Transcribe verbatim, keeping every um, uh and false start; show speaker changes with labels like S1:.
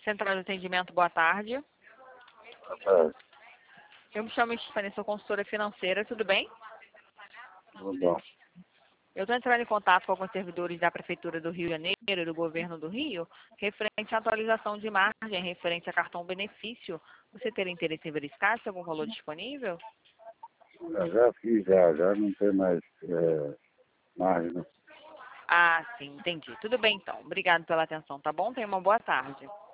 S1: Central de Atendimento, boa tarde.
S2: É,
S1: Eu me chamo Stephanie, sou consultora financeira, tudo bem?
S2: tudo bom.
S1: Eu estou entrando em contato com alguns servidores da Prefeitura do Rio de Janeiro e do Governo do Rio, referente à atualização de margem, referente a cartão benefício. Você teria interesse em verificar se tem algum valor disponível?
S2: Eu já fiz, já, já não tem mais é, margem, não.
S1: Ah, sim, entendi. Tudo bem então. Obrigado pela atenção, tá bom? Tenha uma boa tarde.